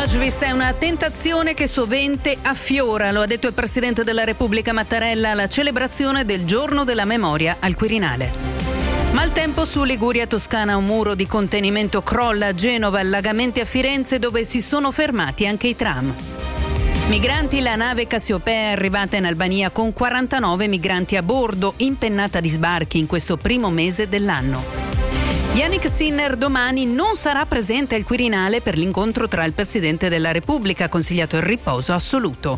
Auschwitz è una tentazione che sovente affiora, lo ha detto il Presidente della Repubblica Mattarella alla celebrazione del Giorno della Memoria al Quirinale. Maltempo su Liguria Toscana, un muro di contenimento crolla a Genova, allagamenti a Firenze dove si sono fermati anche i tram. Migranti, la nave Cassiopea è arrivata in Albania con 49 migranti a bordo, impennata di sbarchi in questo primo mese dell'anno. Jannik Sinner domani non sarà presente al Quirinale per l'incontro tra il Presidente della Repubblica, ha consigliato il riposo assoluto.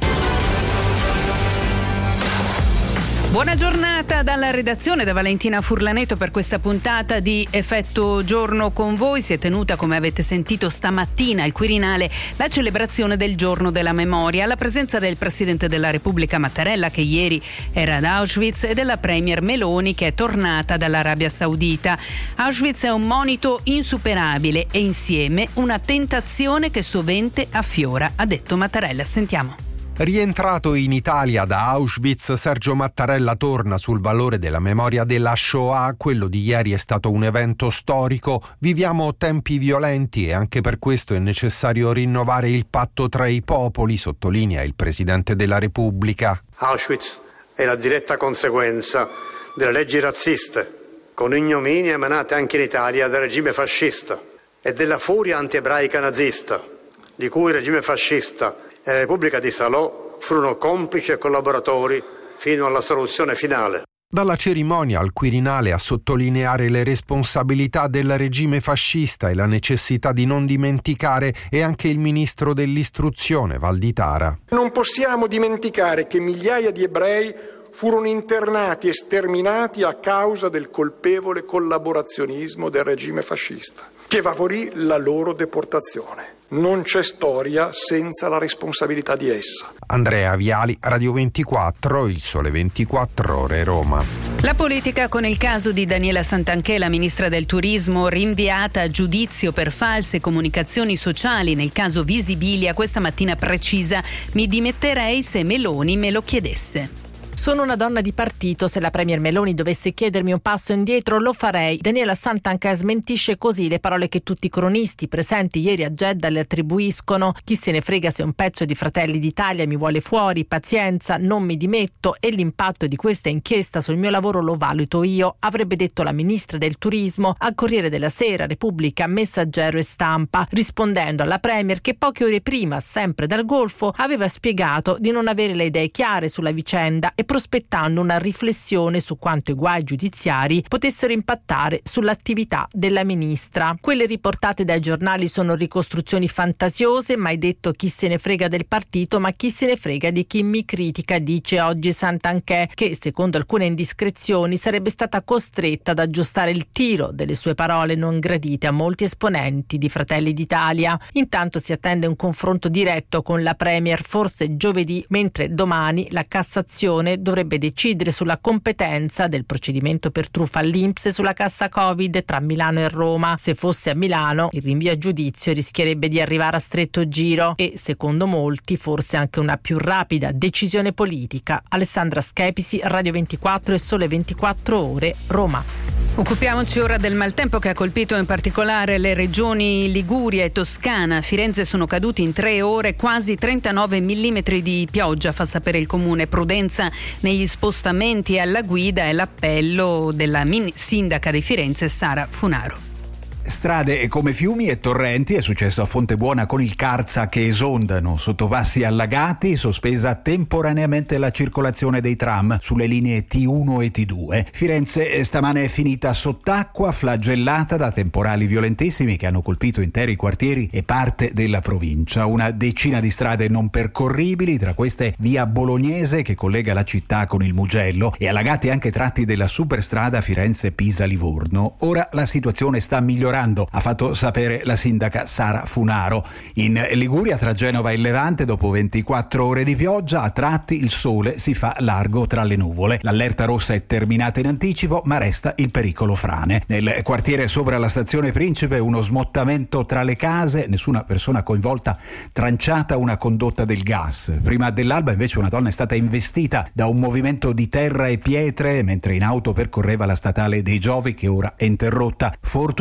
Buona giornata dalla redazione da Valentina Furlaneto per questa puntata di Effetto Giorno con voi. Si è tenuta, come avete sentito stamattina, al Quirinale la celebrazione del Giorno della Memoria, alla presenza del Presidente della Repubblica Mattarella, che ieri era ad Auschwitz, e della Premier Meloni, che è tornata dall'Arabia Saudita. Auschwitz è un monito insuperabile e insieme una tentazione che sovente affiora, ha detto Mattarella. Sentiamo. Rientrato in Italia da Auschwitz, Sergio Mattarella torna sul valore della memoria della Shoah. Quello di ieri è stato un evento storico. Viviamo tempi violenti e anche per questo è necessario rinnovare il patto tra i popoli, sottolinea il Presidente della Repubblica. Auschwitz è la diretta conseguenza delle leggi razziste, con ignominie emanate anche in Italia dal regime fascista e della furia anti-ebraica nazista, di cui il regime fascista e la Repubblica di Salò furono complici e collaboratori fino alla soluzione finale. Dalla cerimonia al Quirinale a sottolineare le responsabilità del regime fascista e la necessità di non dimenticare è anche il ministro dell'istruzione Valditara. Non possiamo dimenticare che migliaia di ebrei furono internati e sterminati a causa del colpevole collaborazionismo del regime fascista, che favorì la loro deportazione. Non c'è storia senza la responsabilità di essa. Andrea Viali, Radio 24, Il Sole 24 Ore, Roma. La politica con il caso di Daniela Santanchè, la ministra del Turismo, rinviata a giudizio per false comunicazioni sociali nel caso Visibilia. Questa mattina precisa: mi dimetterei se Meloni me lo chiedesse. Sono una donna di partito, se la Premier Meloni dovesse chiedermi un passo indietro lo farei. Daniela Santanchè smentisce così le parole che tutti i cronisti presenti ieri a Jeddah le attribuiscono. Chi se ne frega se un pezzo di Fratelli d'Italia mi vuole fuori, pazienza, non mi dimetto e l'impatto di questa inchiesta sul mio lavoro lo valuto io, avrebbe detto la ministra del Turismo al Corriere della Sera, Repubblica, Messaggero e Stampa, rispondendo alla Premier che poche ore prima, sempre dal Golfo, aveva spiegato di non avere le idee chiare sulla vicenda e prospettando una riflessione su quanto i guai giudiziari potessero impattare sull'attività della ministra. Quelle riportate dai giornali sono ricostruzioni fantasiose, mai detto chi se ne frega del partito, ma chi se ne frega di chi mi critica, dice oggi Santanchè, che secondo alcune indiscrezioni sarebbe stata costretta ad aggiustare il tiro delle sue parole non gradite a molti esponenti di Fratelli d'Italia. Intanto si attende un confronto diretto con la Premier, forse giovedì, mentre domani la Cassazione dovrebbe decidere sulla competenza del procedimento per truffa all'INPS e sulla cassa Covid tra Milano e Roma. Se fosse a Milano, il rinvio a giudizio rischierebbe di arrivare a stretto giro e, secondo molti, forse anche una più rapida decisione politica. Alessandra Schepisi, Radio 24 e Sole 24 Ore, Roma. Occupiamoci ora del maltempo che ha colpito in particolare le regioni Liguria e Toscana. A Firenze sono caduti in 3 ore quasi 39 millimetri di pioggia, fa sapere il comune. Prudenza negli spostamenti e alla guida è l'appello della sindaca di Firenze Sara Funaro. Strade come fiumi e torrenti, è successo a Fontebuona con il Carza che esondano, sottopassi allagati, sospesa temporaneamente la circolazione dei tram sulle linee T1 e T2. Firenze stamane è finita sott'acqua, flagellata da temporali violentissimi che hanno colpito interi quartieri e parte della provincia. Una decina di strade non percorribili, tra queste via Bolognese che collega la città con il Mugello, e allagati anche tratti della superstrada Firenze-Pisa-Livorno. Ora la situazione sta migliorando, ha fatto sapere la sindaca Sara Funaro. In Liguria, tra Genova e Levante, dopo 24 ore di pioggia, a tratti il sole si fa largo tra le nuvole. L'allerta rossa è terminata in anticipo, ma resta il pericolo frane. Nel quartiere sopra la stazione Principe uno smottamento tra le case, nessuna persona coinvolta, tranciata una condotta del gas. Prima dell'alba invece una donna è stata investita da un movimento di terra e pietre mentre in auto percorreva la statale dei Giovi, che ora è interrotta. Fortunatamente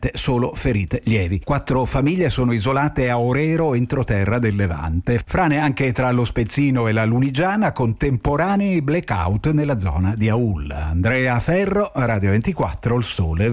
registrate solo ferite lievi. 4 famiglie sono isolate a Orero, entroterra del Levante. Frane anche tra lo Spezzino e la Lunigiana, contemporanei blackout nella zona di Aul. Andrea Ferro, Radio 24, Il Sole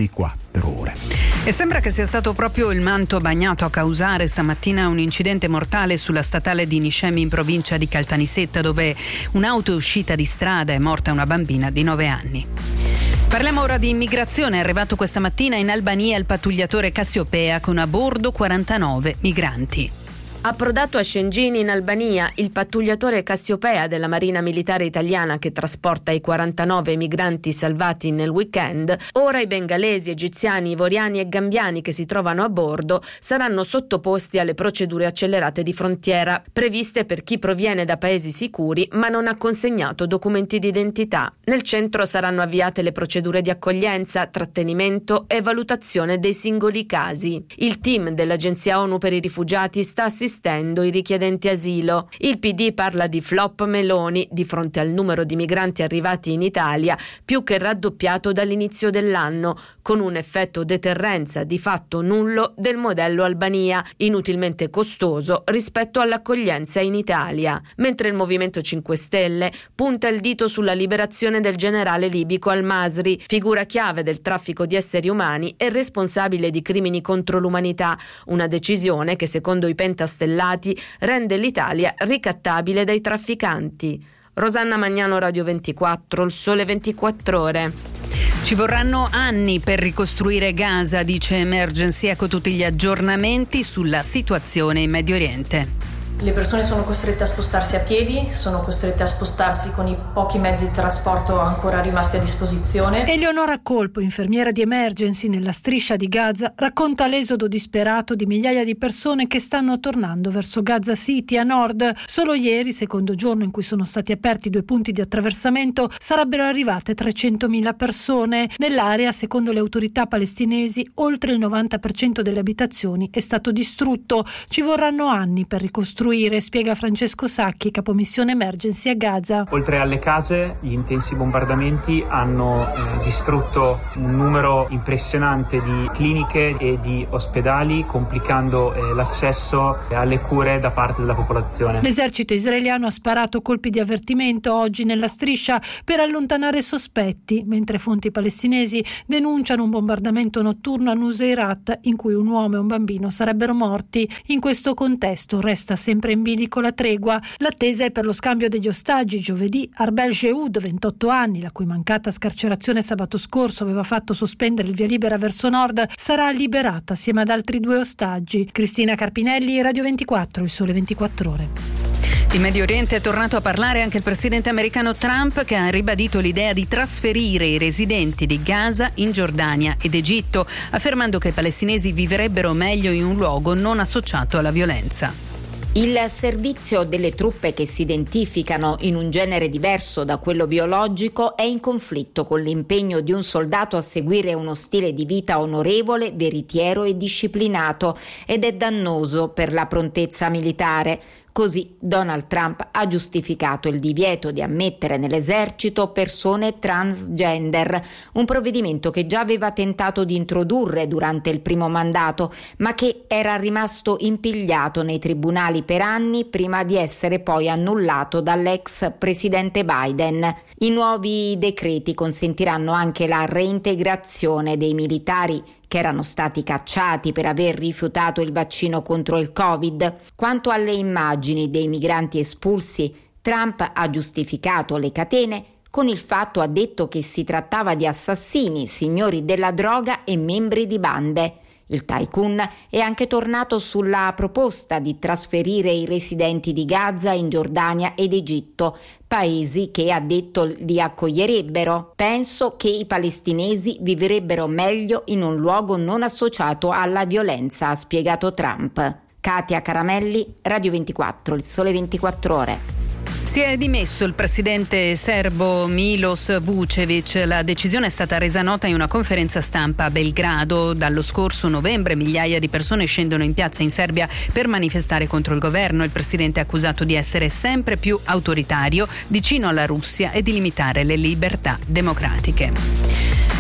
24 Ore. E sembra che sia stato proprio il manto bagnato a causare stamattina un incidente mortale sulla statale di Niscemi in provincia di Caltanissetta, dove un'auto è uscita di strada e è morta una bambina di 9 anni. Parliamo ora di immigrazione. È arrivato questa mattina in Albania il pattugliatore Cassiopea con a bordo 49 migranti. Approdato a Shengini in Albania, il pattugliatore Cassiopea della Marina Militare Italiana che trasporta i 49 migranti salvati nel weekend, ora i bengalesi, egiziani, ivoriani e gambiani che si trovano a bordo saranno sottoposti alle procedure accelerate di frontiera, previste per chi proviene da paesi sicuri ma non ha consegnato documenti di identità. Nel centro saranno avviate le procedure di accoglienza, trattenimento e valutazione dei singoli casi. Il team dell'Agenzia ONU per i rifugiati sta assistendo i richiedenti asilo. Il PD parla di flop Meloni di fronte al numero di migranti arrivati in Italia più che raddoppiato dall'inizio dell'anno, con un effetto deterrenza di fatto nullo del modello Albania, inutilmente costoso rispetto all'accoglienza in Italia. Mentre il Movimento 5 Stelle punta il dito sulla liberazione del generale libico Al-Masri, figura chiave del traffico di esseri umani e responsabile di crimini contro l'umanità, una decisione che secondo i pentastellati rende l'Italia ricattabile dai trafficanti. Rosanna Magnano, Radio 24, Il Sole 24 Ore. Ci vorranno anni per ricostruire Gaza, dice Emergency. Ecco tutti gli aggiornamenti sulla situazione in Medio Oriente. Le persone sono costrette a spostarsi a piedi, sono costrette a spostarsi con i pochi mezzi di trasporto ancora rimasti a disposizione. Eleonora Colpo, infermiera di Emergency nella striscia di Gaza, racconta l'esodo disperato di migliaia di persone che stanno tornando verso Gaza City a nord. Solo ieri, secondo giorno in cui sono stati aperti 2 punti di attraversamento, sarebbero arrivate 300.000 persone. Nell'area, secondo le autorità palestinesi, oltre il 90% delle abitazioni è stato distrutto. Ci vorranno anni per ricostruire, spiega Francesco Sacchi, capomissione Emergency a Gaza. Oltre alle case, gli intensi bombardamenti hanno distrutto un numero impressionante di cliniche e di ospedali, complicando l'accesso alle cure da parte della popolazione. L'esercito israeliano ha sparato colpi di avvertimento oggi nella striscia per allontanare sospetti, mentre fonti palestinesi denunciano un bombardamento notturno a Nuseirat in cui un uomo e un bambino sarebbero morti. In questo contesto resta sempre in bilico la tregua. L'attesa è per lo scambio degli ostaggi. Giovedì Arbel Jehoud, 28 anni, la cui mancata scarcerazione sabato scorso aveva fatto sospendere il via libera verso nord, sarà liberata assieme ad altri 2 ostaggi. Cristina Carpinelli, Radio 24, Il Sole 24 Ore. In Medio Oriente è tornato a parlare anche il presidente americano Trump, che ha ribadito l'idea di trasferire i residenti di Gaza in Giordania ed Egitto, affermando che i palestinesi vivrebbero meglio in un luogo non associato alla violenza. Il servizio delle truppe che si identificano in un genere diverso da quello biologico è in conflitto con l'impegno di un soldato a seguire uno stile di vita onorevole, veritiero e disciplinato, ed è dannoso per la prontezza militare. Così Donald Trump ha giustificato il divieto di ammettere nell'esercito persone transgender, un provvedimento che già aveva tentato di introdurre durante il primo mandato, ma che era rimasto impigliato nei tribunali per anni prima di essere poi annullato dall'ex presidente Biden. I nuovi decreti consentiranno anche la reintegrazione dei militari che erano stati cacciati per aver rifiutato il vaccino contro il Covid. Quanto alle immagini dei migranti espulsi, Trump ha giustificato le catene con il fatto, ha detto, che si trattava di assassini, signori della droga e membri di bande. Il tycoon è anche tornato sulla proposta di trasferire i residenti di Gaza in Giordania ed Egitto, paesi che, ha detto, li accoglierebbero. Penso che i palestinesi vivrebbero meglio in un luogo non associato alla violenza, ha spiegato Trump. Katia Caramelli, Radio 24, Il Sole 24 Ore. Si è dimesso il presidente serbo Milos Vučević. La decisione è stata resa nota in una conferenza stampa a Belgrado. Dallo scorso novembre migliaia di persone scendono in piazza in Serbia per manifestare contro il governo. Il presidente è accusato di essere sempre più autoritario, vicino alla Russia e di limitare le libertà democratiche.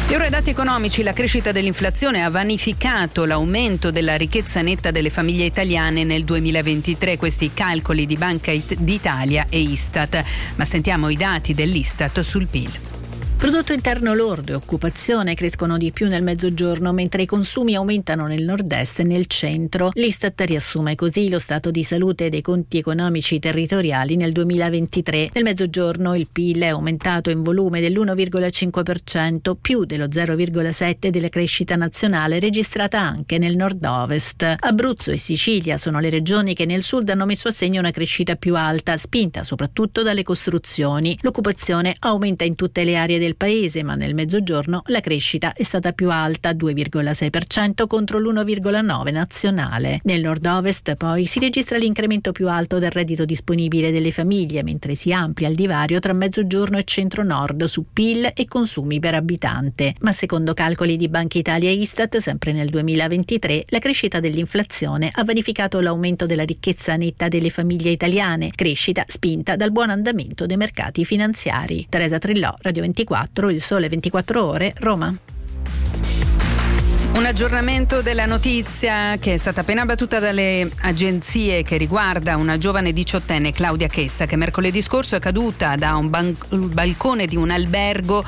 E ora i dati economici. La crescita dell'inflazione ha vanificato l'aumento della ricchezza netta delle famiglie italiane nel 2023, questi calcoli di Banca d'Italia e Istat. Ma sentiamo i dati dell'Istat sul PIL. Prodotto interno lordo e occupazione crescono di più nel mezzogiorno, mentre i consumi aumentano nel nord-est e nel centro. L'Istat riassume così lo stato di salute dei conti economici territoriali nel 2023. Nel mezzogiorno il PIL è aumentato in volume dell'1,5%, più dello 0,7% della crescita nazionale registrata anche nel nord-ovest. Abruzzo e Sicilia sono le regioni che nel sud hanno messo a segno una crescita più alta, spinta soprattutto dalle costruzioni. L'occupazione aumenta in tutte le aree del paese, ma nel mezzogiorno la crescita è stata più alta, 2,6% contro l'1,9% nazionale. Nel nord-ovest poi si registra l'incremento più alto del reddito disponibile delle famiglie, mentre si amplia il divario tra mezzogiorno e centro-nord su PIL e consumi per abitante. Ma secondo calcoli di Banca Italia e Istat, sempre nel 2023, la crescita dell'inflazione ha vanificato l'aumento della ricchezza netta delle famiglie italiane, crescita spinta dal buon andamento dei mercati finanziari. Teresa Trillò, Radio 24, Il Sole 24 Ore, Roma. Un aggiornamento della notizia che è stata appena battuta dalle agenzie, che riguarda una giovane 18enne, Claudia Chessa, che mercoledì scorso è caduta da un balcone di un albergo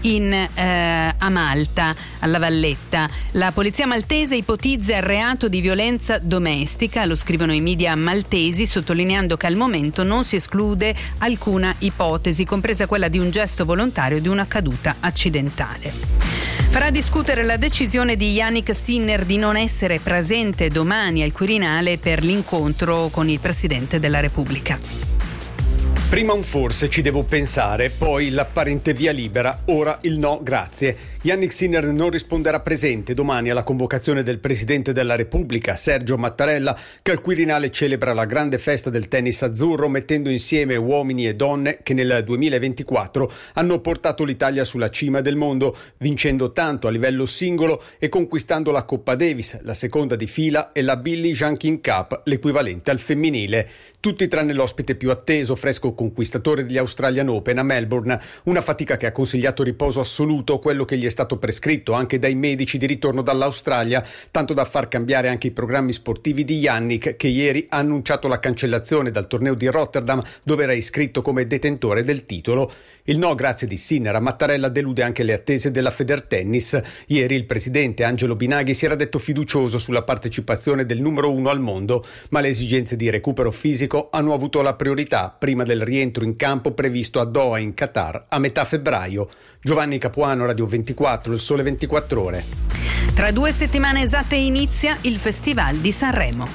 a Malta, alla Valletta. La polizia maltese ipotizza il reato di violenza domestica, lo scrivono i media maltesi, sottolineando che al momento non si esclude alcuna ipotesi, compresa quella di un gesto volontario di una caduta accidentale. Farà discutere la decisione di Jannik Sinner di non essere presente domani al Quirinale per l'incontro con il Presidente della Repubblica. Prima un forse ci devo pensare, poi l'apparente via libera, ora il no grazie. Jannik Sinner non risponderà presente domani alla convocazione del Presidente della Repubblica, Sergio Mattarella, che al Quirinale celebra la grande festa del tennis azzurro, mettendo insieme uomini e donne che nel 2024 hanno portato l'Italia sulla cima del mondo, vincendo tanto a livello singolo e conquistando la Coppa Davis, la seconda di fila, e la Billie Jean King Cup, l'equivalente al femminile. Tutti tranne l'ospite più atteso, fresco conquistatore degli Australian Open a Melbourne, una fatica che ha consigliato riposo assoluto, quello che gli è stato prescritto anche dai medici di ritorno dall'Australia, tanto da far cambiare anche i programmi sportivi di Jannik, che ieri ha annunciato la cancellazione dal torneo di Rotterdam, dove era iscritto come detentore del titolo. Il no grazie di Sinner a Mattarella delude anche le attese della Federtennis. Ieri il presidente Angelo Binaghi si era detto fiducioso sulla partecipazione del numero 1 al mondo, ma le esigenze di recupero fisico hanno avuto la priorità prima del rientro in campo previsto a Doha in Qatar a metà febbraio. Giovanni Capuano, Radio 24, Il Sole 24 Ore. Tra 2 settimane esatte inizia il Festival di Sanremo.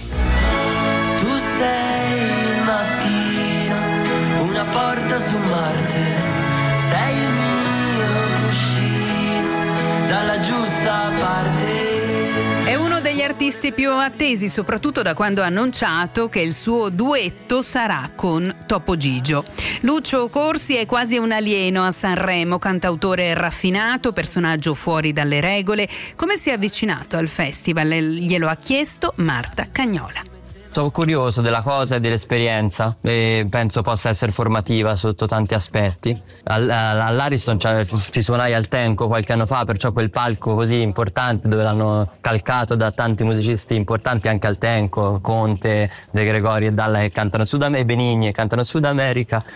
Tu sei il mattino, una porta su Marte, sei il mio cuscino, dalla giusta parte. È uno degli artisti più attesi, soprattutto da quando ha annunciato che il suo duetto sarà con Topo Gigio. Lucio Corsi è quasi un alieno a Sanremo, cantautore raffinato, personaggio fuori dalle regole. Come si è avvicinato al festival? Glielo ha chiesto Marta Cagnola. Sono curioso della cosa e dell'esperienza e penso possa essere formativa sotto tanti aspetti. All'Ariston ci suonai al Tenco qualche anno fa, perciò quel palco così importante dove l'hanno calcato da tanti musicisti importanti anche al Tenco, Conte, De Gregori e Dalla che cantano e Benigni che cantano Sud America,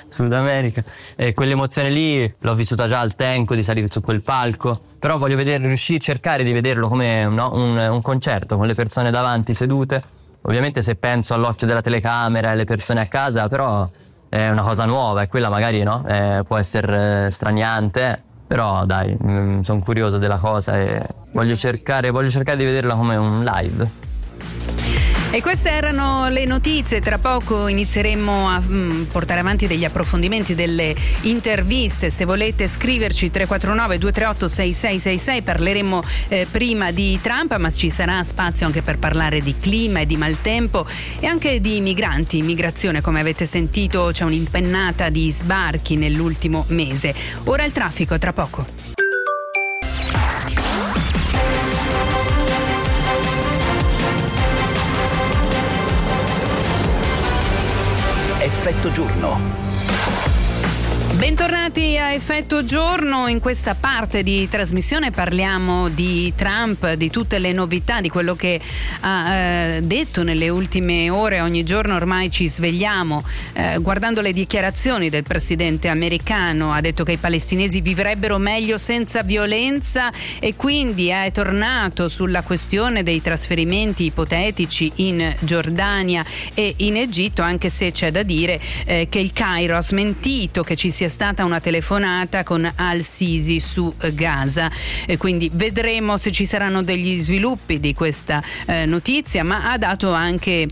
e quell'emozione lì l'ho vissuta già al Tenco, di salire su quel palco. Però voglio cercare di vederlo come un concerto con le persone davanti sedute. Ovviamente se penso all'occhio della telecamera e alle persone a casa, però è una cosa nuova e quella magari può essere straniante, però dai, sono curioso della cosa e voglio cercare di vederla come un live. E queste erano le notizie. Tra poco inizieremo a portare avanti degli approfondimenti, delle interviste. Se volete scriverci 349 238 6666, parleremo prima di Trump, ma ci sarà spazio anche per parlare di clima e di maltempo e anche di migranti, immigrazione. Come avete sentito c'è un'impennata di sbarchi nell'ultimo mese. Ora il traffico, tra poco. Effetto giorno. Bentornati a Effetto Giorno. In questa parte di trasmissione parliamo di Trump, di tutte le novità, di quello che ha detto nelle ultime ore. Ogni giorno ormai ci svegliamo guardando le dichiarazioni del presidente americano. Ha detto che i palestinesi vivrebbero meglio senza violenza e quindi è tornato sulla questione dei trasferimenti ipotetici in Giordania e in Egitto, anche se c'è da dire che il Cairo ha smentito che ci sia stata una telefonata con Al-Sisi su Gaza, e quindi vedremo se ci saranno degli sviluppi di questa notizia, ma ha dato anche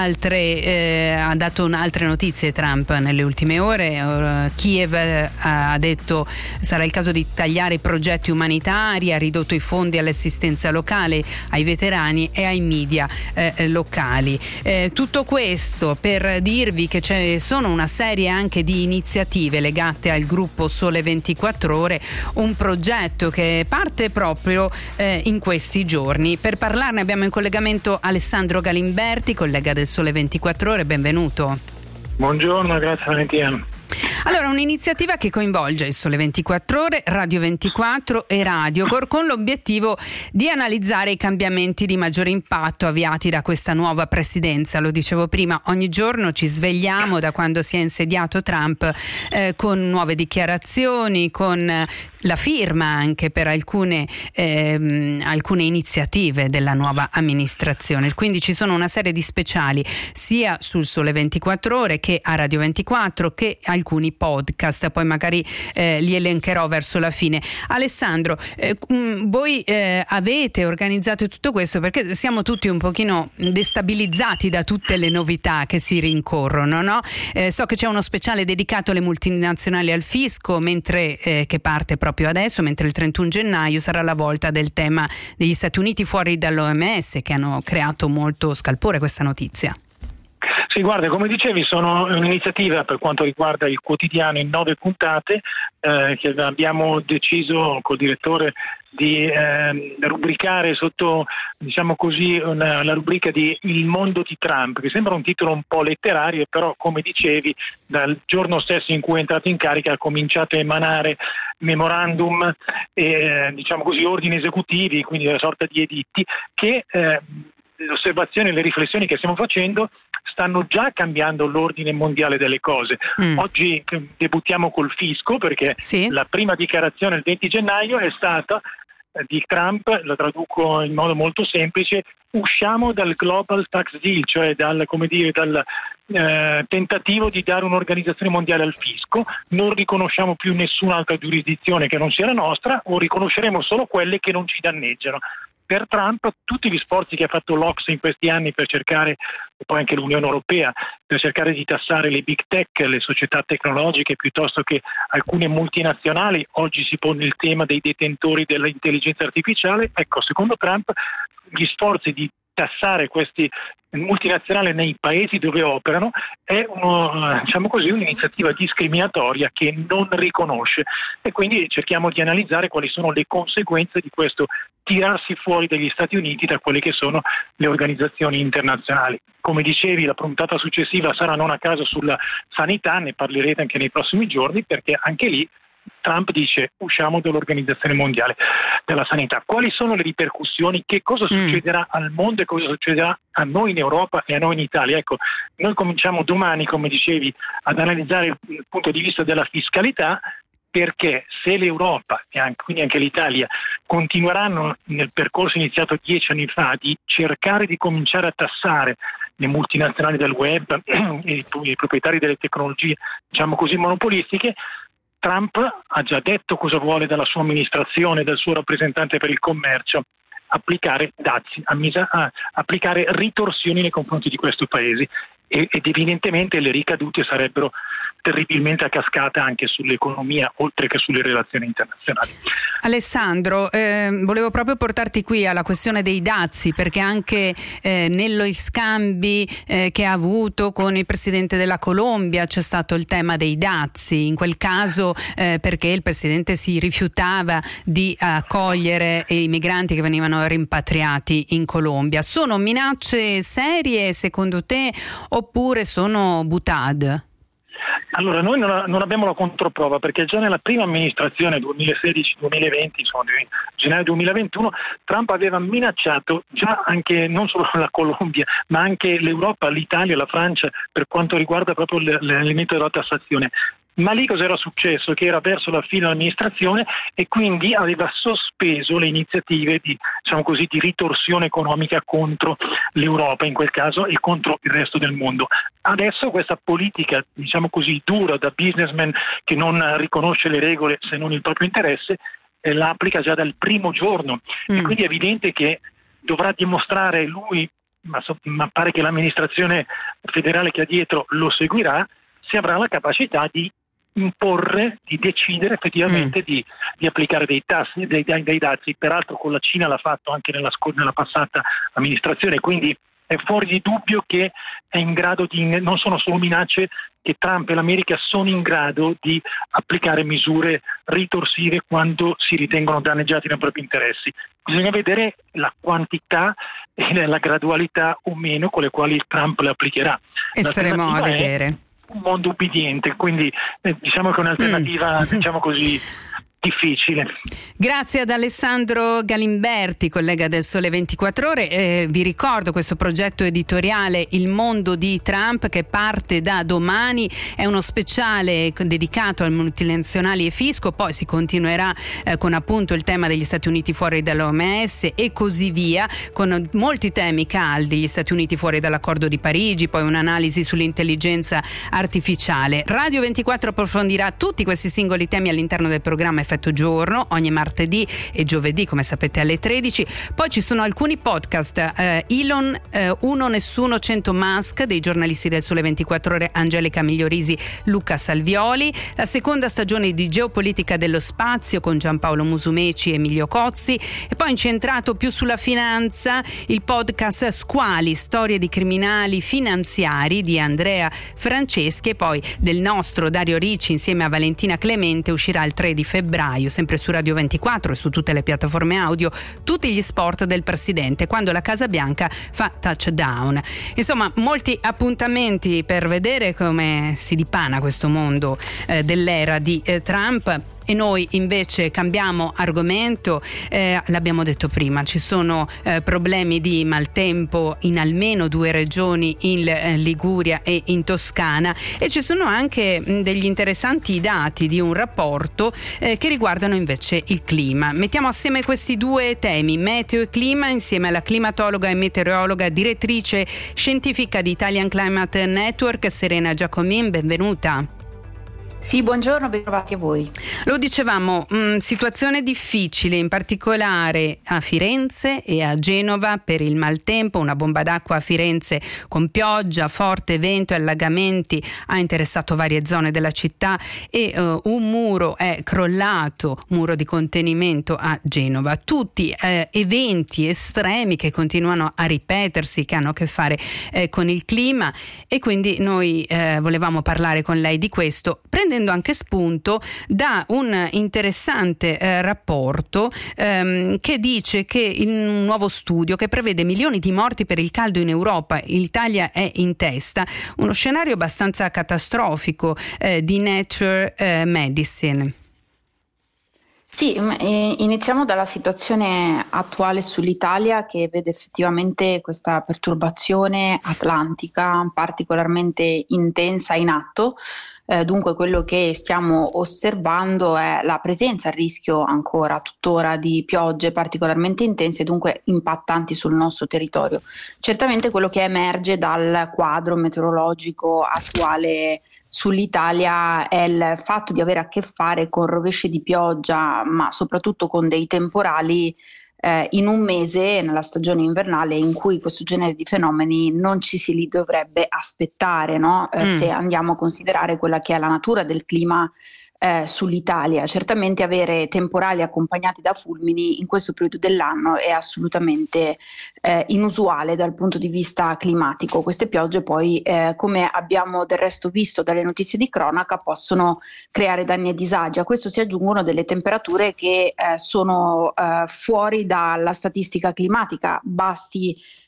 altre notizie Trump nelle ultime ore. Kiev ha detto sarà il caso di tagliare i progetti umanitari, ha ridotto i fondi all'assistenza locale, ai veterani e ai media locali. Tutto questo per dirvi che sono una serie anche di iniziative legate al gruppo Sole 24 Ore, un progetto che parte proprio in questi giorni. Per parlarne abbiamo in collegamento Alessandro Galimberti, collega del Sole 24 Ore, benvenuto. Buongiorno, grazie Valentina. Allora, un'iniziativa che coinvolge il Sole 24 Ore, Radio 24 e Radiocor, con l'obiettivo di analizzare i cambiamenti di maggiore impatto avviati da questa nuova presidenza. Lo dicevo prima, ogni giorno ci svegliamo da quando si è insediato Trump con nuove dichiarazioni, con la firma anche per alcune iniziative della nuova amministrazione. Quindi ci sono una serie di speciali sia sul Sole 24 Ore che a Radio 24 che alcuni podcast, poi magari li elencherò verso la fine. Alessandro, voi avete organizzato tutto questo perché siamo tutti un pochino destabilizzati da tutte le novità che si rincorrono, no? So che c'è uno speciale dedicato alle multinazionali al fisco, mentre che parte proprio adesso, mentre il 31 gennaio sarà la volta del tema degli Stati Uniti fuori dall'OMS, che hanno creato molto scalpore questa notizia. Sì, guarda, come dicevi, sono un'iniziativa per quanto riguarda il quotidiano in 9 puntate che abbiamo deciso col direttore di rubricare sotto, diciamo così, la rubrica di Il mondo di Trump, che sembra un titolo un po' letterario, però come dicevi dal giorno stesso in cui è entrato in carica ha cominciato a emanare memorandum e diciamo così ordini esecutivi, quindi una sorta di editti che le osservazioni e le riflessioni che stiamo facendo stanno già cambiando l'ordine mondiale delle cose. Oggi debuttiamo col fisco perché la prima dichiarazione il 20 gennaio è stata di Trump, la traduco in modo molto semplice: usciamo dal Global Tax Deal, cioè dal tentativo di dare un'organizzazione mondiale al fisco, non riconosciamo più nessun'altra giurisdizione che non sia la nostra, o riconosceremo solo quelle che non ci danneggiano. Per Trump tutti gli sforzi che ha fatto l'Ocse in questi anni per cercare, e poi anche l'Unione Europea, per cercare di tassare le big tech, le società tecnologiche piuttosto che alcune multinazionali, oggi si pone il tema dei detentori dell'intelligenza artificiale. Ecco, secondo Trump gli sforzi di tassare questi multinazionali nei paesi dove operano è un'iniziativa discriminatoria che non riconosce, e quindi cerchiamo di analizzare quali sono le conseguenze di questo tirarsi fuori dagli Stati Uniti da quelle che sono le organizzazioni internazionali. Come dicevi, la puntata successiva sarà non a caso sulla sanità, ne parlerete anche nei prossimi giorni, perché anche lì Trump dice usciamo dall'Organizzazione Mondiale della Sanità. Quali sono le ripercussioni? Che cosa succederà al mondo e cosa succederà a noi in Europa e a noi in Italia? Ecco, noi cominciamo domani, come dicevi, ad analizzare il punto di vista della fiscalità, perché se l'Europa e quindi anche l'Italia continueranno nel percorso iniziato 10 anni fa di cercare di cominciare a tassare le multinazionali del web e i proprietari delle tecnologie, diciamo così, monopolistiche, Trump ha già detto cosa vuole dalla sua amministrazione, dal suo rappresentante per il commercio: applicare dazi, applicare ritorsioni nei confronti di questo paese, ed evidentemente le ricadute sarebbero terribilmente a cascata anche sull'economia, oltre che sulle relazioni internazionali. Alessandro, volevo proprio portarti qui alla questione dei dazi, perché anche negli scambi che ha avuto con il presidente della Colombia c'è stato il tema dei dazi, in quel caso perché il presidente si rifiutava di accogliere i migranti che venivano rimpatriati in Colombia. Sono minacce serie secondo te oppure sono butade? Allora, noi non abbiamo la controprova, perché già nella prima amministrazione 2016-2020, insomma, gennaio 2021, Trump aveva minacciato già anche non solo la Colombia, ma anche l'Europa, l'Italia, la Francia, per quanto riguarda proprio l'elemento della tassazione. Ma lì cos'era successo? Che era verso la fine dell'amministrazione e quindi aveva sospeso le iniziative di ritorsione economica contro l'Europa in quel caso e contro il resto del mondo. Adesso questa politica, dura da businessman che non riconosce le regole se non il proprio interesse, la applica già dal primo giorno e quindi è evidente che dovrà dimostrare lui, ma pare che l'amministrazione federale che ha dietro lo seguirà, se avrà la capacità di imporre, di decidere effettivamente di applicare dei tassi, dei dazi. Peraltro con la Cina l'ha fatto anche nella passata amministrazione, quindi è fuori di dubbio che è in grado non sono solo minacce, che Trump e l'America sono in grado di applicare misure ritorsive quando si ritengono danneggiati nei propri interessi. Bisogna vedere la quantità e la gradualità o meno con le quali Trump le applicherà. E staremo a vedere. Un mondo ubbidiente, quindi diciamo che è un'alternativa difficile. Grazie ad Alessandro Galimberti, collega del Sole 24 Ore. Vi ricordo questo progetto editoriale Il mondo di Trump, che parte da domani, è uno speciale dedicato al multinazionali e fisco, poi si continuerà con appunto il tema degli Stati Uniti fuori dall'OMS e così via, con molti temi caldi, gli Stati Uniti fuori dall'accordo di Parigi, poi un'analisi sull'intelligenza artificiale. Radio 24 approfondirà tutti questi singoli temi all'interno del programma Effetto Giorno ogni martedì e giovedì, come sapete, alle 13. Poi ci sono alcuni podcast, Elon, Uno Nessuno 100 Musk, dei giornalisti del Sole 24 Ore Angelica Migliorisi, Luca Salvioli, la seconda stagione di Geopolitica dello Spazio con Giampaolo Musumeci e Emilio Cozzi, e poi incentrato più sulla finanza il podcast Squali, storie di criminali finanziari di Andrea Franceschi, e poi del nostro Dario Ricci insieme a Valentina Clemente uscirà il 3 di febbraio, sempre su Radio 24 e su tutte le piattaforme audio, tutti gli sport del presidente quando la Casa Bianca fa touchdown. Insomma, molti appuntamenti per vedere come si dipana questo mondo dell'era di Trump. E noi invece cambiamo argomento, l'abbiamo detto prima, ci sono problemi di maltempo in almeno 2 regioni, in Liguria e in Toscana, e ci sono anche degli interessanti dati di un rapporto che riguardano invece il clima. Mettiamo assieme questi due temi, meteo e clima, insieme alla climatologa e meteorologa, direttrice scientifica di Italian Climate Network, Serena Giacomin. Benvenuta. Sì, buongiorno, ben trovati a voi. Lo dicevamo, situazione difficile, in particolare a Firenze e a Genova per il maltempo. Una bomba d'acqua a Firenze con pioggia, forte vento e allagamenti ha interessato varie zone della città, e un muro è crollato, muro di contenimento a Genova. Tutti eventi estremi che continuano a ripetersi, che hanno a che fare con il clima, e quindi noi volevamo parlare con lei di questo, prendendo anche spunto da un interessante rapporto che dice che in un nuovo studio che prevede milioni di morti per il caldo in Europa, l'Italia è in testa, uno scenario abbastanza catastrofico di Nature Medicine. Sì, iniziamo dalla situazione attuale sull'Italia, che vede effettivamente questa perturbazione atlantica particolarmente intensa in atto. Dunque quello che stiamo osservando è la presenza, il rischio ancora tuttora di piogge particolarmente intense, dunque impattanti sul nostro territorio. Certamente quello che emerge dal quadro meteorologico attuale sull'Italia è il fatto di avere a che fare con rovesci di pioggia, ma soprattutto con dei temporali in un mese, nella stagione invernale, in cui questo genere di fenomeni non ci si li dovrebbe aspettare, no? Se andiamo a considerare quella che è la natura del clima sull'Italia. Certamente avere temporali accompagnati da fulmini in questo periodo dell'anno è assolutamente inusuale dal punto di vista climatico. Queste piogge poi, come abbiamo del resto visto dalle notizie di cronaca, possono creare danni e disagi. A questo si aggiungono delle temperature che sono fuori dalla statistica climatica. Basti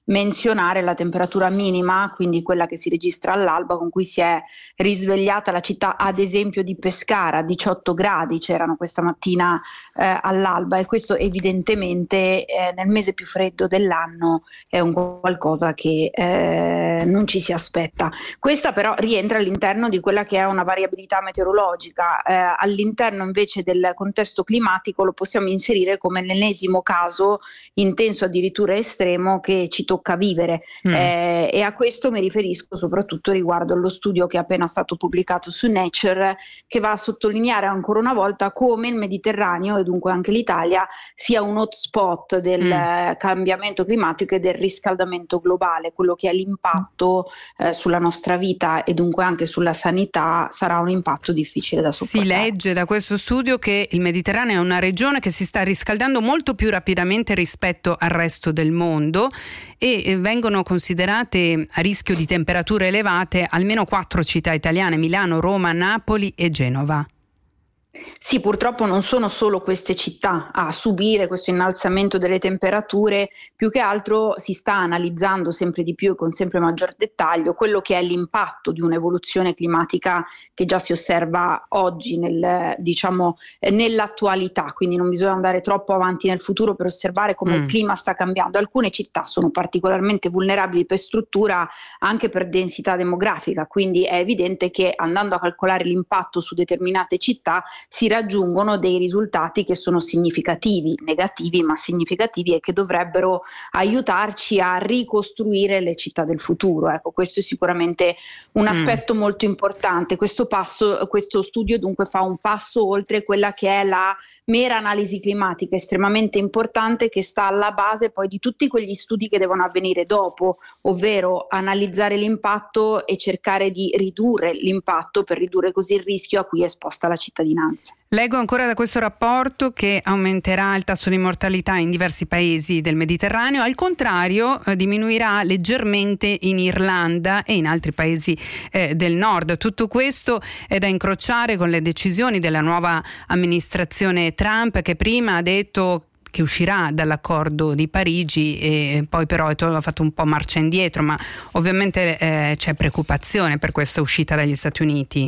menzionare la temperatura minima, quindi quella che si registra all'alba, con cui si è risvegliata la città, ad esempio di Pescara, 18 gradi c'erano questa mattina all'alba, e questo evidentemente nel mese più freddo dell'anno è un qualcosa che non ci si aspetta. Questa però rientra all'interno di quella che è una variabilità meteorologica, all'interno invece del contesto climatico lo possiamo inserire come l'ennesimo caso intenso, addirittura estremo, che ci tocca vivere, e a questo mi riferisco soprattutto riguardo allo studio che è appena stato pubblicato su Nature, che va a sottolineare ancora una volta come il Mediterraneo, e dunque anche l'Italia, sia un hotspot del cambiamento climatico e del riscaldamento globale. Quello che è l'impatto sulla nostra vita e dunque anche sulla sanità sarà un impatto difficile da sopportare. Si legge da questo studio che il Mediterraneo è una regione che si sta riscaldando molto più rapidamente rispetto al resto del mondo, e vengono considerate a rischio di temperature elevate almeno 4 città italiane: Milano, Roma, Napoli e Genova. Sì, purtroppo non sono solo queste città a subire questo innalzamento delle temperature, più che altro si sta analizzando sempre di più e con sempre maggior dettaglio quello che è l'impatto di un'evoluzione climatica che già si osserva oggi nell'attualità, quindi non bisogna andare troppo avanti nel futuro per osservare come il clima sta cambiando. Alcune città sono particolarmente vulnerabili per struttura, anche per densità demografica, quindi è evidente che andando a calcolare l'impatto su determinate città si raggiungono dei risultati che sono significativi, negativi ma significativi, e che dovrebbero aiutarci a ricostruire le città del futuro. Ecco, questo è sicuramente un aspetto molto importante. Questo studio dunque fa un passo oltre quella che è la mera analisi climatica, estremamente importante, che sta alla base poi di tutti quegli studi che devono avvenire dopo, ovvero analizzare l'impatto e cercare di ridurre l'impatto per ridurre così il rischio a cui è esposta la cittadinanza. Leggo ancora da questo rapporto che aumenterà il tasso di mortalità in diversi paesi del Mediterraneo, al contrario diminuirà leggermente in Irlanda e in altri paesi del nord. Tutto questo è da incrociare con le decisioni della nuova amministrazione Trump, che prima ha detto che uscirà dall'accordo di Parigi e poi però ha fatto un po' marcia indietro, ma ovviamente c'è preoccupazione per questa uscita dagli Stati Uniti.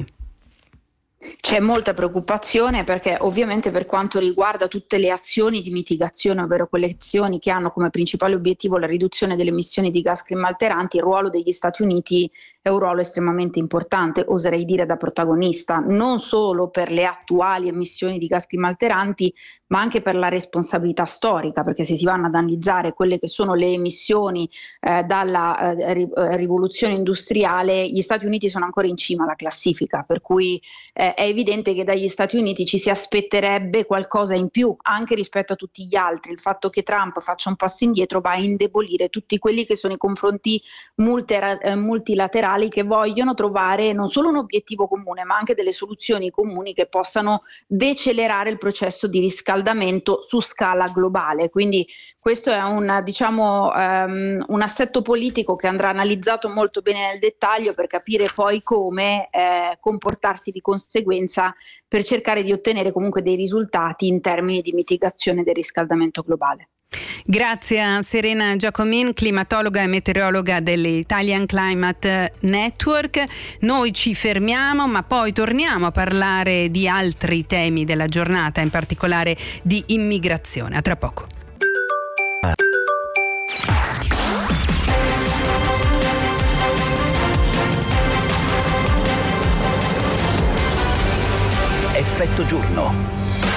C'è molta preoccupazione perché ovviamente per quanto riguarda tutte le azioni di mitigazione, ovvero quelle azioni che hanno come principale obiettivo la riduzione delle emissioni di gas climalteranti, il ruolo degli Stati Uniti è un ruolo estremamente importante, oserei dire da protagonista, non solo per le attuali emissioni di gas climalteranti, ma anche per la responsabilità storica, perché se si vanno ad analizzare quelle che sono le emissioni dalla rivoluzione industriale, gli Stati Uniti sono ancora in cima alla classifica, per cui è evidente che dagli Stati Uniti ci si aspetterebbe qualcosa in più anche rispetto a tutti gli altri. Il fatto che Trump faccia un passo indietro va a indebolire tutti quelli che sono i confronti multilaterali che vogliono trovare non solo un obiettivo comune ma anche delle soluzioni comuni che possano decelerare il processo di riscaldamento su scala globale. Quindi questo è un assetto politico che andrà analizzato molto bene nel dettaglio per capire poi come comportarsi di conseguenza per cercare di ottenere comunque dei risultati in termini di mitigazione del riscaldamento globale. Grazie a Serena Giacomin, climatologa e meteorologa dell'Italian Climate Network. Noi ci fermiamo, ma poi torniamo a parlare di altri temi della giornata, in particolare di immigrazione. A tra poco. Effetto giorno.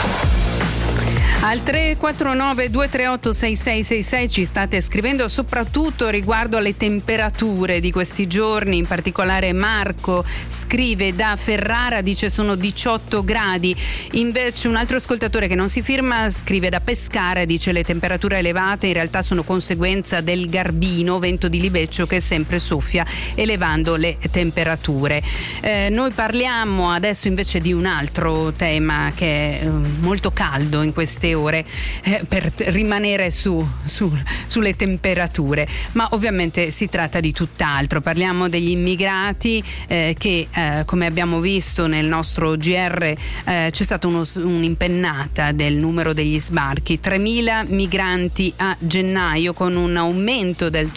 Al 349-238-6666 ci state scrivendo soprattutto riguardo alle temperature di questi giorni, in particolare Marco scrive da Ferrara, dice sono 18 gradi, invece un altro ascoltatore che non si firma scrive da Pescara, dice le temperature elevate in realtà sono conseguenza del Garbino, vento di libeccio che sempre soffia elevando le temperature. Noi parliamo adesso invece di un altro tema che è molto caldo in queste poche ore per rimanere sulle temperature, ma ovviamente si tratta di tutt'altro. Parliamo degli immigrati che come abbiamo visto nel nostro GR c'è stata un'impennata del numero degli sbarchi, 3.000 migranti a gennaio, con un aumento del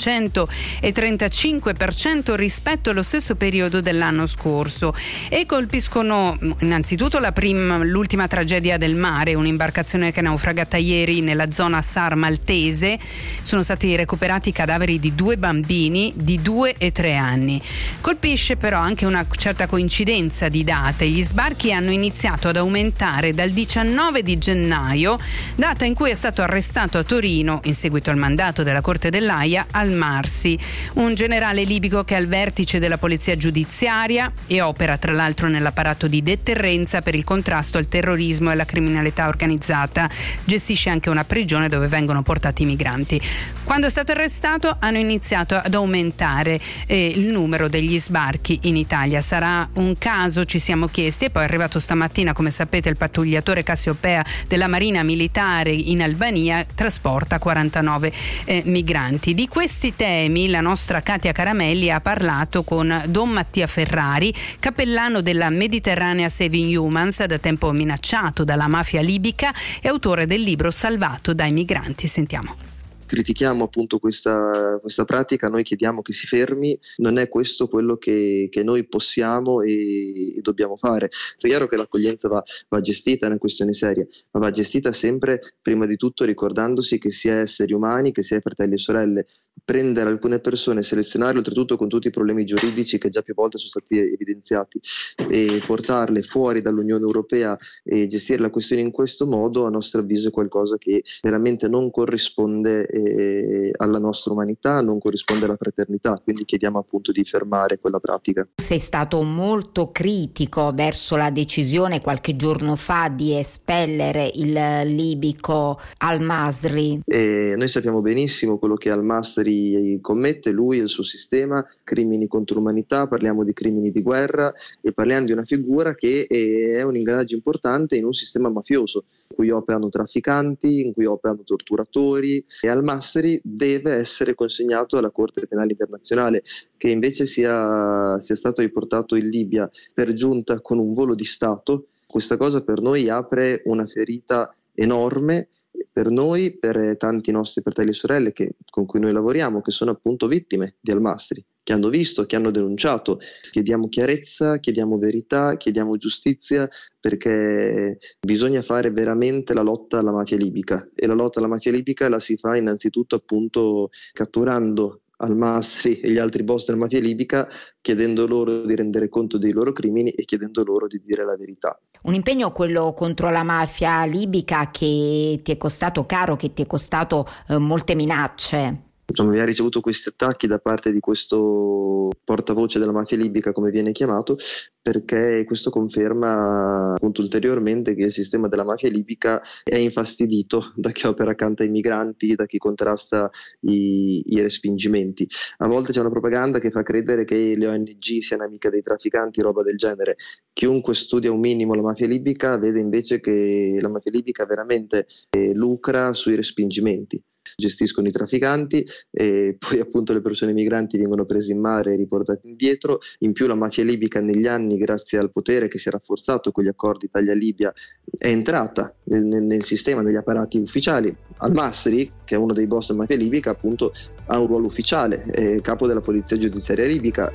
135% rispetto allo stesso periodo dell'anno scorso, e colpiscono innanzitutto l'ultima tragedia del mare, un'imbarcazione che è naufragata ieri nella zona SAR maltese. Sono stati recuperati i cadaveri di 2 bambini di 2 e 3 anni. Colpisce però anche una certa coincidenza di date. Gli sbarchi hanno iniziato ad aumentare dal 19 di gennaio, data in cui è stato arrestato a Torino, in seguito al mandato della Corte dell'Aia, Al-Marsi, un generale libico che è al vertice della polizia giudiziaria e opera tra l'altro nell'apparato di deterrenza per il contrasto al terrorismo e alla criminalità organizzata. Gestisce anche una prigione dove vengono portati i migranti. Quando è stato arrestato hanno iniziato ad aumentare il numero degli sbarchi in Italia. Sarà un caso, ci siamo chiesti, e poi è arrivato stamattina, come sapete, il pattugliatore Cassiopea della Marina Militare in Albania, trasporta 49 migranti. Di questi temi la nostra Katia Caramelli ha parlato con Don Mattia Ferrari, cappellano della Mediterranea Saving Humans, da tempo minacciato dalla mafia libica e autore del libro Salvato dai migranti. Sentiamo. Critichiamo appunto questa pratica, noi chiediamo che si fermi, non è questo quello che noi possiamo e dobbiamo fare. È chiaro che l'accoglienza va gestita, è una questione seria, ma va gestita sempre, prima di tutto, ricordandosi che si è esseri umani, che si è fratelli e sorelle. Prendere alcune persone, selezionarle oltretutto con tutti i problemi giuridici che già più volte sono stati evidenziati, e portarle fuori dall'Unione Europea e gestire la questione in questo modo, a nostro avviso è qualcosa che veramente non corrisponde alla nostra umanità, non corrisponde alla fraternità, quindi chiediamo appunto di fermare quella pratica. Sei stato molto critico verso la decisione qualche giorno fa di espellere il libico Al-Masri. Noi sappiamo benissimo quello che Al-Masri commette, lui e il suo sistema, crimini contro l'umanità, parliamo di crimini di guerra e parliamo di una figura che è un ingranaggio importante in un sistema mafioso, in cui operano trafficanti, in cui operano torturatori, e Al-Masri deve essere consegnato alla Corte Penale Internazionale. Che invece sia stato riportato in Libia per giunta con un volo di Stato, questa cosa per noi apre una ferita enorme, per noi, per tanti nostri fratelli e sorelle con cui noi lavoriamo, che sono appunto vittime di Al-Masri, che hanno visto, che hanno denunciato. Chiediamo chiarezza, chiediamo verità, chiediamo giustizia, perché bisogna fare veramente la lotta alla mafia libica, e la lotta alla mafia libica la si fa innanzitutto appunto catturando Al-Masri e gli altri boss della mafia libica, chiedendo loro di rendere conto dei loro crimini e chiedendo loro di dire la verità. Un impegno, quello contro la mafia libica, che ti è costato caro, che ti è costato molte minacce. Insomma, abbiamo ricevuto questi attacchi da parte di questo portavoce della mafia libica, come viene chiamato, perché questo conferma appunto ulteriormente che il sistema della mafia libica è infastidito da chi opera accanto ai migranti, da chi contrasta i respingimenti. A volte c'è una propaganda che fa credere che le ONG siano amiche dei trafficanti, roba del genere. Chiunque studia un minimo la mafia libica vede invece che la mafia libica veramente lucra sui respingimenti. Gestiscono i trafficanti e poi appunto le persone migranti vengono prese in mare e riportate indietro. In più la mafia libica negli anni, grazie al potere che si è rafforzato con gli accordi Italia-Libia, è entrata nel sistema, negli apparati ufficiali. Al-Masri, che è uno dei boss della mafia libica, appunto ha un ruolo ufficiale, è capo della polizia giudiziaria libica.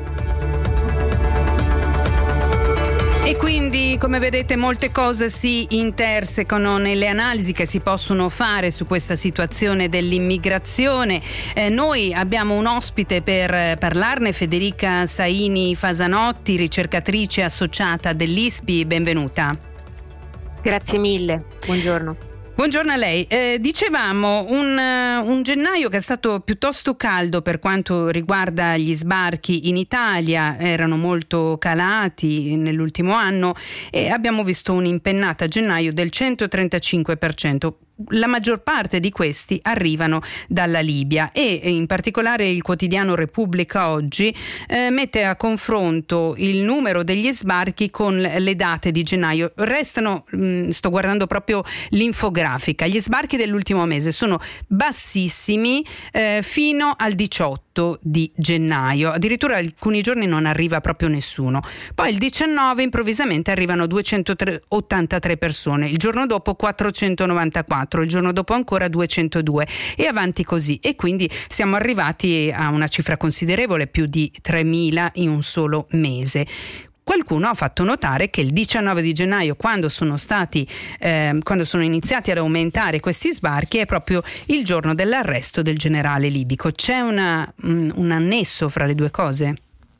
E quindi, come vedete, molte cose si intersecano nelle analisi che si possono fare su questa situazione dell'immigrazione. Noi abbiamo un ospite per parlarne, Federica Saini Fasanotti, ricercatrice associata dell'ISPI. Benvenuta. Grazie mille, buongiorno. Buongiorno a lei. Dicevamo un gennaio che è stato piuttosto caldo per quanto riguarda gli sbarchi in Italia, erano molto calati nell'ultimo anno e abbiamo visto un'impennata a gennaio del 135%. la maggior parte di questi arrivano dalla Libia, e in particolare il quotidiano Repubblica oggi mette a confronto il numero degli sbarchi con le date di gennaio. Restano, sto guardando proprio l'infografica, gli sbarchi dell'ultimo mese sono bassissimi fino al 18 di gennaio, addirittura alcuni giorni non arriva proprio nessuno. Poi il 19 improvvisamente arrivano 283 persone, il giorno dopo 494, il giorno dopo ancora 202 e avanti così, e quindi siamo arrivati a una cifra considerevole, più di 3.000 in un solo mese. Qualcuno ha fatto notare che il 19 di gennaio, quando sono iniziati ad aumentare questi sbarchi, è proprio il giorno dell'arresto del generale libico. C'è un annesso fra le due cose?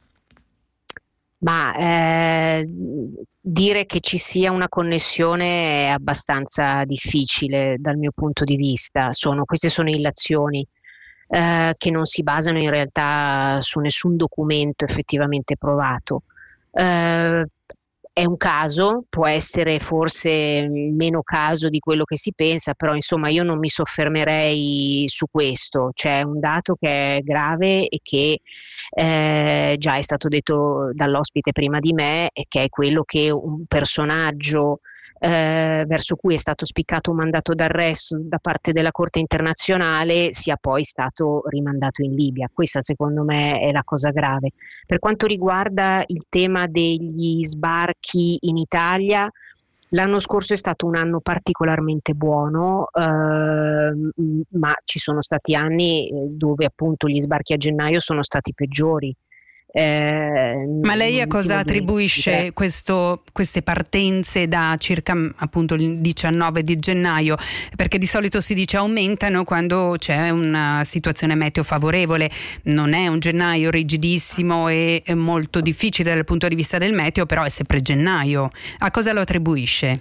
Ma dire che ci sia una connessione è abbastanza difficile dal mio punto di vista. Queste sono illazioni che non si basano in realtà su nessun documento effettivamente provato. È un caso, può essere forse meno caso di quello che si pensa, però insomma io non mi soffermerei su questo. C'è un dato che è grave e che già è stato detto dall'ospite prima di me, e che è quello che un personaggio verso cui è stato spiccato un mandato d'arresto da parte della Corte internazionale sia poi stato rimandato in Libia. Questa secondo me è la cosa grave. Per quanto riguarda il tema degli sbarchi in Italia, l'anno scorso è stato un anno particolarmente buono, ma ci sono stati anni dove appunto gli sbarchi a gennaio sono stati peggiori. Ma lei a cosa attribuisce queste partenze da circa appunto il 19 di gennaio? Perché di solito si dice aumentano quando c'è una situazione meteo favorevole. Non è un gennaio rigidissimo e molto difficile dal punto di vista del meteo, però è sempre gennaio. A cosa lo attribuisce?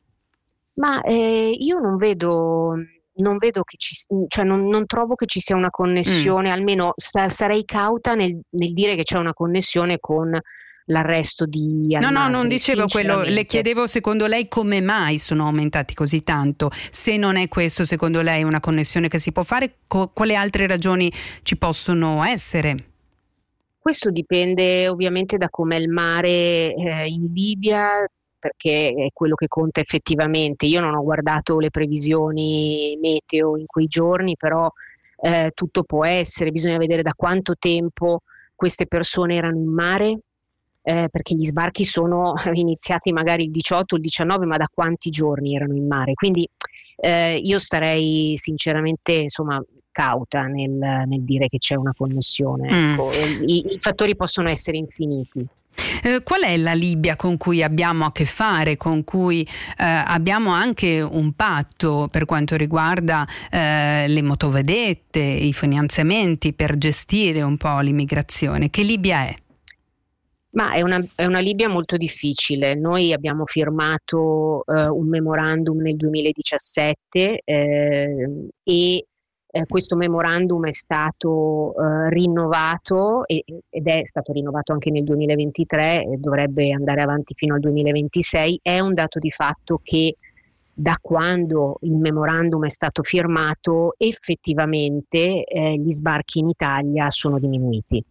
Ma io non vedo che non trovo che ci sia una connessione, almeno sarei cauta nel dire che c'è una connessione con l'arresto di Al-Masri. No, non dicevo quello, le chiedevo secondo lei come mai sono aumentati così tanto. Se non è questo secondo lei una connessione che si può fare, quali altre ragioni ci possono essere? Questo dipende ovviamente da com'è il mare in Libia, perché è quello che conta effettivamente. Io non ho guardato le previsioni meteo in quei giorni, però tutto può essere, bisogna vedere da quanto tempo queste persone erano in mare, perché gli sbarchi sono iniziati magari il 18 o il 19, ma da quanti giorni erano in mare? Quindi io starei sinceramente cauta nel dire che c'è una connessione. Ecco, i fattori possono essere infiniti. Qual è la Libia con cui abbiamo a che fare, con cui abbiamo anche un patto per quanto riguarda le motovedette, i finanziamenti per gestire un po' l'immigrazione? Che Libia è? Ma è una Libia molto difficile. Noi abbiamo firmato un memorandum nel 2017 e questo memorandum è stato rinnovato ed è stato rinnovato anche nel 2023 e dovrebbe andare avanti fino al 2026. È un dato di fatto che da quando il memorandum è stato firmato effettivamente gli sbarchi in Italia sono diminuiti.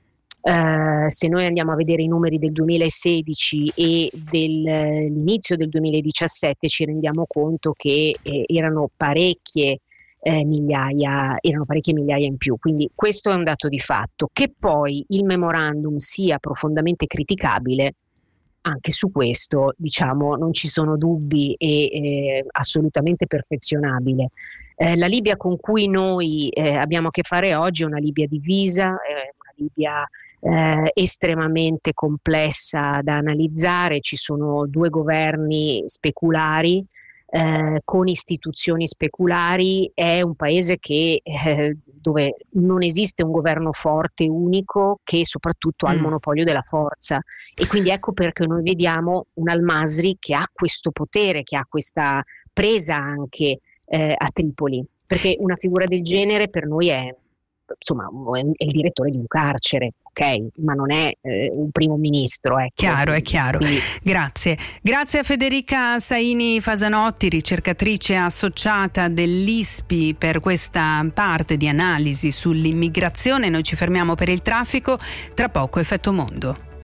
Se noi andiamo a vedere i numeri del 2016 e dell'inizio del 2017 ci rendiamo conto che erano parecchie migliaia in più, quindi questo è un dato di fatto. Che poi il memorandum sia profondamente criticabile, anche su questo non ci sono dubbi, e assolutamente perfezionabile. La Libia con cui noi abbiamo a che fare oggi è una Libia divisa, una Libia estremamente complessa da analizzare. Ci sono due governi speculari, con istituzioni speculari. È un paese dove non esiste un governo forte unico che soprattutto ha il monopolio della forza, e quindi ecco perché noi vediamo un Al-Masri che ha questo potere, che ha questa presa anche a Tripoli, perché una figura del genere per noi è il direttore di un carcere, ok? ok, ma non è un primo ministro. Ecco. Chiaro, è chiaro. Quindi... Grazie a Federica Saini Fasanotti, ricercatrice associata dell'ISPI, per questa parte di analisi sull'immigrazione. Noi ci fermiamo per il traffico, tra poco Effetto Mondo.